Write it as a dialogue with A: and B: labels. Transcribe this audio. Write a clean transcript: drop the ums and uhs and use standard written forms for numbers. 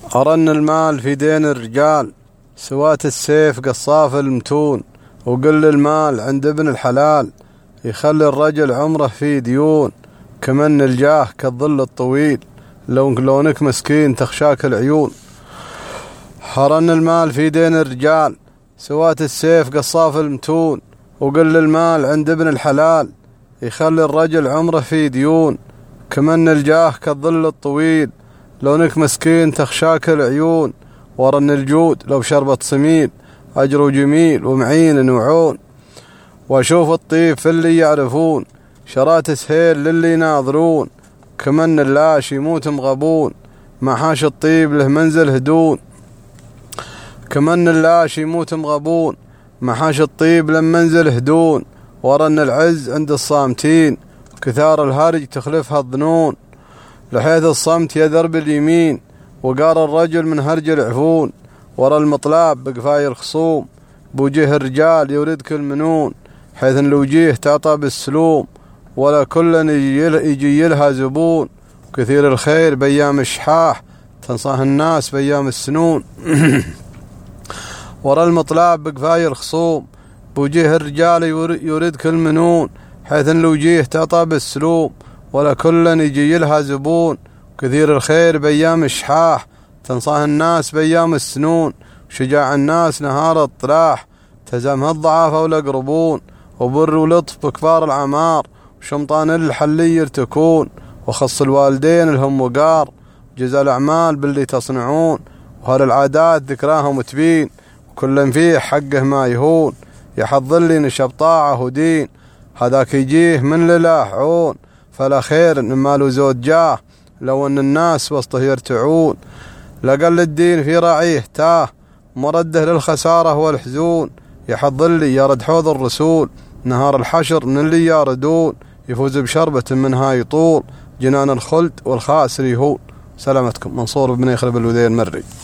A: أرن المال في دين الرجال، سوات السيف قصاف المتون، وقل المال عند ابن الحلال يخلي الرجل عمره في ديون. كمن الجاه كالظل الطويل، لونك مسكين تخشاك العيون. أرن المال في دين الرجال، سوات السيف قصاف المتون، وقل المال عند ابن الحلال يخلي الرجل عمره في ديون. كمن الجاه كالظل الطويل، لونك مسكين تخشاك العيون. ورن الجود لو شربت سميل، أجره جميل ومعين وعون. وأشوف الطيب في اللي يعرفون، شرات سهيل للي يناظرون. كمن اللاش يموت مغبون، ما حاش الطيب له منزل هدون. كمن اللاش يموت مغبون، ما حاش الطيب له منزل هدون. ورن العز عند الصامتين، كثار الهرج تخلفها الظنون. لحيث الصمت يذر باليمين، وقار الرجل من هرج العفون. ورا المطلاب بقفاي الخصوم، بوجه الرجال يوردك المنون. حيث الوجيه تعطى بالسلوم، ولا كل يجي لها زبون. كثير الخير بأيام الشحاح، تنصح الناس بأيام السنون. ورا المطلاب بقفاي الخصوم، بوجه الرجال يوردك المنون. حيث الوجيه تعطى بالسلوم، ولا كل يجي لها زبون. كثير الخير بأيام الشحاح، تنصح الناس بأيام السنون. شجاع الناس نهار الطلاح، تزامها الضعافة والأقربون. وبر ولطف بكبار العمار، وشمطان الحلي يرتكون. وخص الوالدين لهم وقار، جزاء الأعمال باللي تصنعون. وهالعادات ذكراهم تبين، وكل فيه حقه ما يهون. يحض لي نشب طاعة ودين، هذاك يجيه من لله عون. فلا خير إن مال زود جاه، لو أن الناس وسطه يرتعون. لقل الدين في راعيه تاه، مرده للخسارة والحزون. يحض لي يرد حوض الرسول، نهار الحشر من اللي ياردون. يفوز بشربة منها يطول، جنان الخلد والخاسر يهون. سلامتكم. منصور بن يخرب الودين المري.